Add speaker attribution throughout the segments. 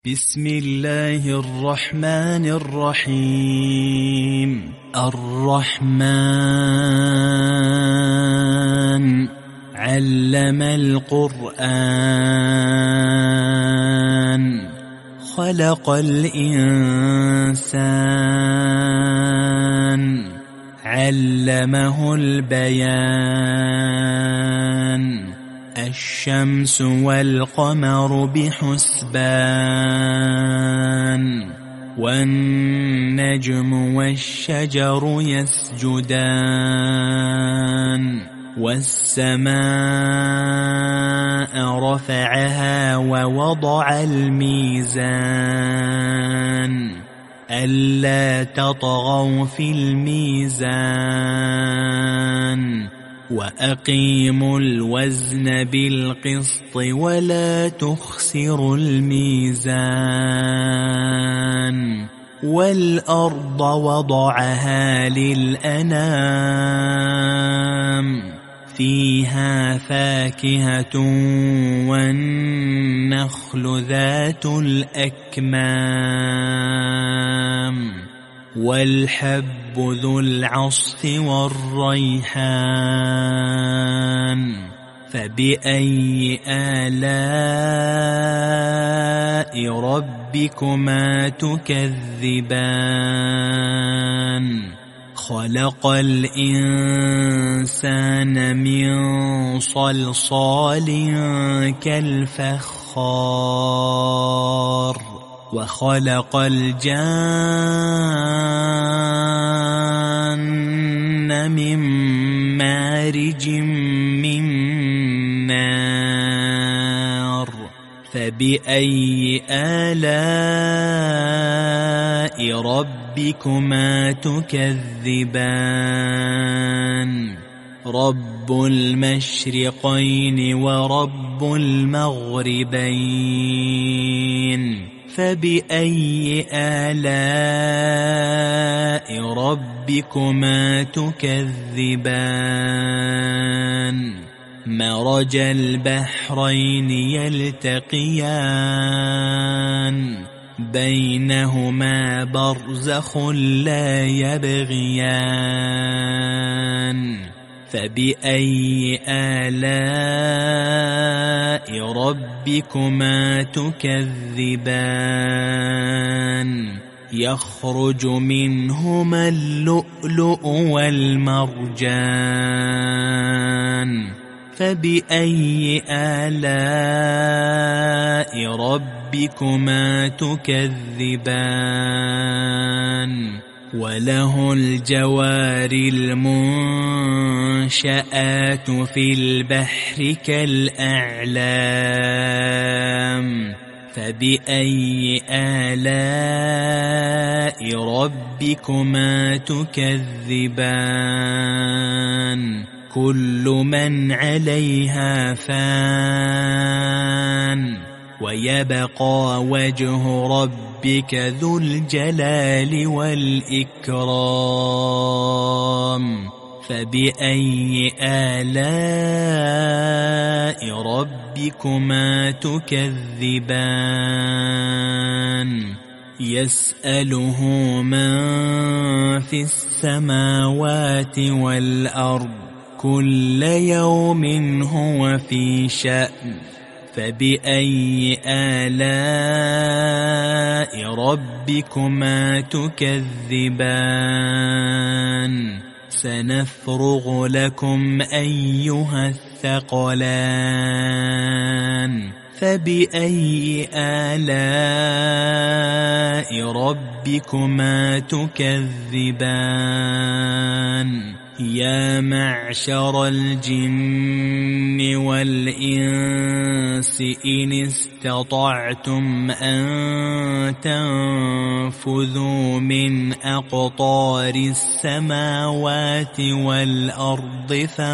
Speaker 1: بسم الله الرحمن الرحيم. الرحمن علم القرآن خلق الإنسان علمه البيان. الشمس والقمر بحسبان والنجم والشجر يسجدان. والسماء رفعها ووضع الميزان ألا تطغوا في الميزان وأقيموا الوزن بالقسط ولا تخسروا الميزان. والأرض وضعها للأنام فيها فاكهة والنخل ذات الأكمام والحب ذو العصف والريحان. فبأي آلاء ربكما تكذبان؟ خلق الإنسان من صلصال كالفخار وخلق الجان من مارج من نار. فبأي آلاء ربكما تكذبان؟ رب المشرقين ورب المغربين. فبأي آلاء ربكما تكذبان؟ مرج البحرين يلتقيان بينهما برزخ لا يبغيان. فبأي آلاء ربكما تكذبان؟ يخرج منهما اللؤلؤ والمرجان. فبأي آلاء ربكما تكذبان؟ وله الجوار المنشآت في البحر كالأعلام. فبأي آلاء ربكما تكذبان؟ كل من عليها فان ويبقى وجه ربك ذو الجلال والإكرام. فبأي آلاء ربكما تكذبان؟ يسأله من في السماوات والأرض كل يوم هو في شأن. فبأي آلاء ربكما تكذبان؟ سنفرغ لكم أيها الثقلان. فبأي آلاء ربكما تكذبان؟ يا معشر الجن والإنس إن استطعتم أن تنفذوا من أقطار السماوات والأرض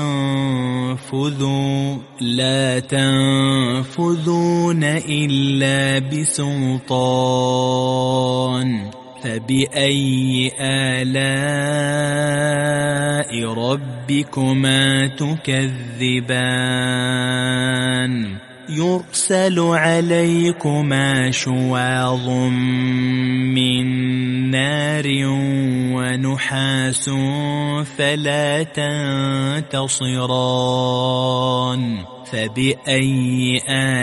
Speaker 1: فانفذوا لا تنفذون إلا بسلطان. فبأي آلاء ربكما تكذبان؟ يرسل عليكما شواظ من نار ونحاس فلا تنتصران فبأي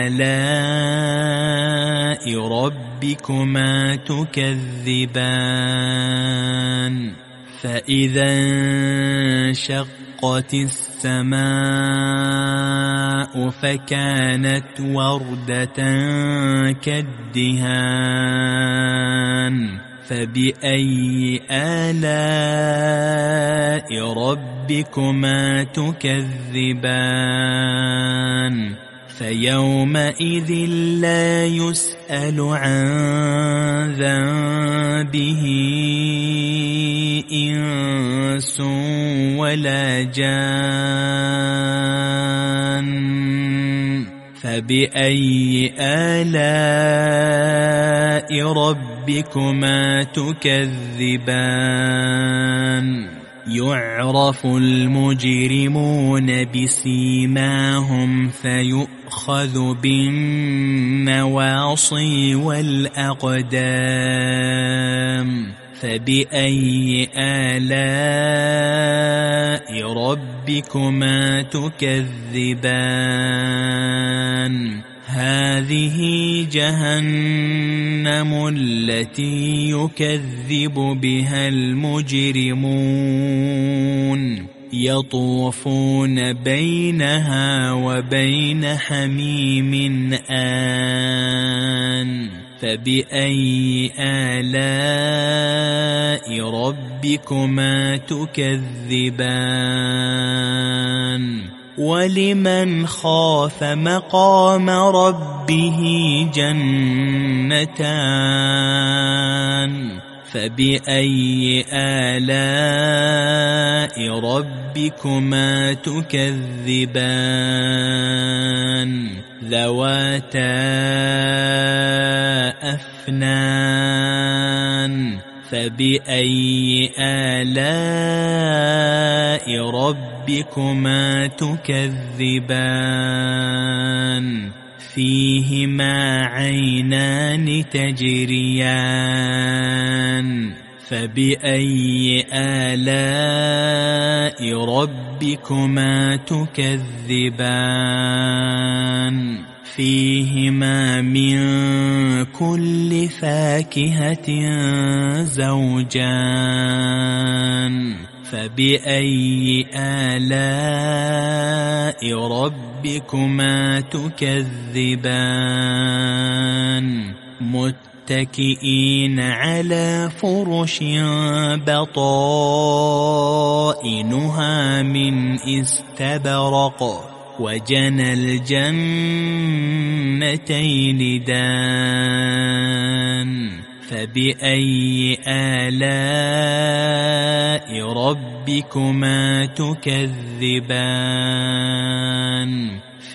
Speaker 1: آلاء ربكما تكذبان فإذا انشقت السماء فكانت وردة كالدهان فبأي آلاء ربكما تكذبان فيومئذ لا يسأل عن ذنبه إنس ولا جان فبأي آلاء ربكما تكذبان يعرف المجرمون بسيماهم فيؤخذ بالنواصي والأقدام فبأي آلاء ربكما تكذبان هذه جهنم التي يكذب بها المجرمون يطوفون بينها وبين حميم آن فبأي آلاء ربكما تكذبان ولمن خاف مقام ربه جنتان فبأي آلاء ربكما تكذبان ذواتا أفنان فبأي آلاء ربكما تكذبان فيهما عينان تجريان فبأي آلاء ربكما تكذبان فيهما من كل فاكهة زوجان فبأي آلاء ربكما تكذبان متكئين على فرش بطائنها من استبرق وجنى الجنتين دان فبأي آلاء ربكما تكذبان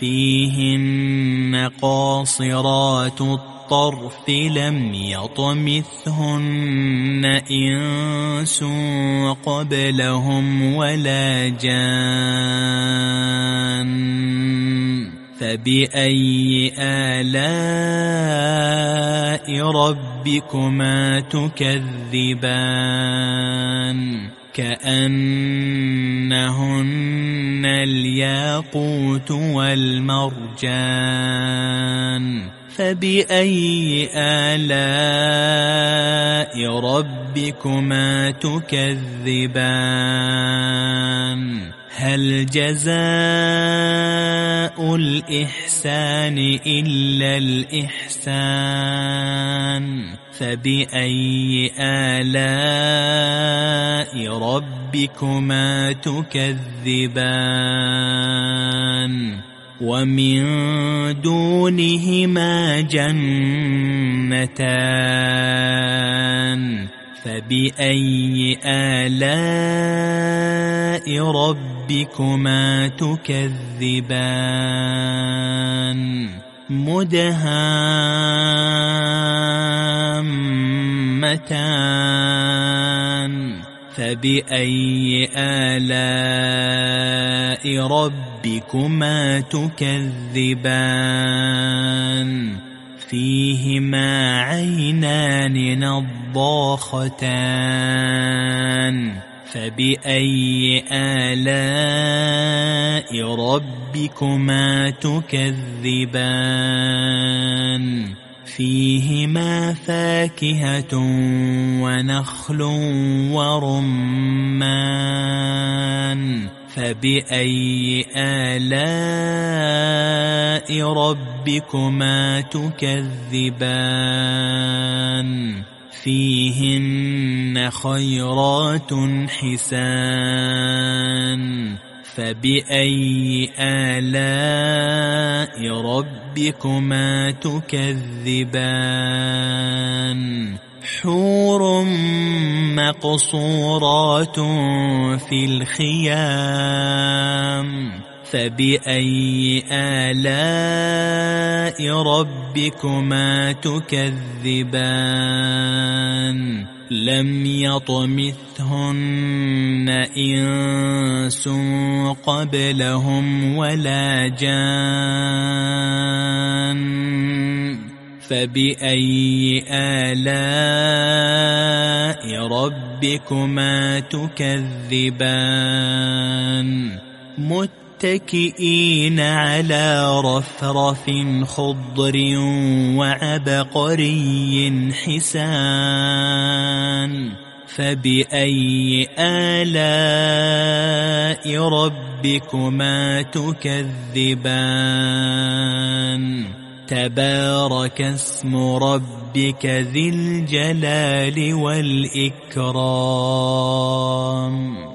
Speaker 1: فيهن قاصرات الطرف لم يطمثهن إنس قبلهم ولا جان فبأي آلاء ربكما تكذبان كأنهن الياقوت والمرجان فبأي آلاء ربكما تكذبان هل جزاء الإحسان إلا الإحسان فبأي آلاء ربكما تكذبان ومن دونهما جنتان فبأي آلاء ربكما تكذبان مدهامتان فبأي آلاء ربكما ربكما تكذبان فيهما عينان نضاختان فبأي آلاء ربكما تكذبان فيهما فاكهة ونخل ورمان فبأي آلاء ربكما تكذبان فيهن خيرات حسان فبأي آلاء ربكما تكذبان حور مقصورات في الخيام فبأي آلاء ربكما تكذبان لم يطمثهن إنس قبلهم ولا جان فبأي آلاء ربكما تكذبان متكئين على رفرف خضر وعبقري حسان فبأي آلاء ربكما تكذبان تبارك اسم ربك ذي الجلال والإكرام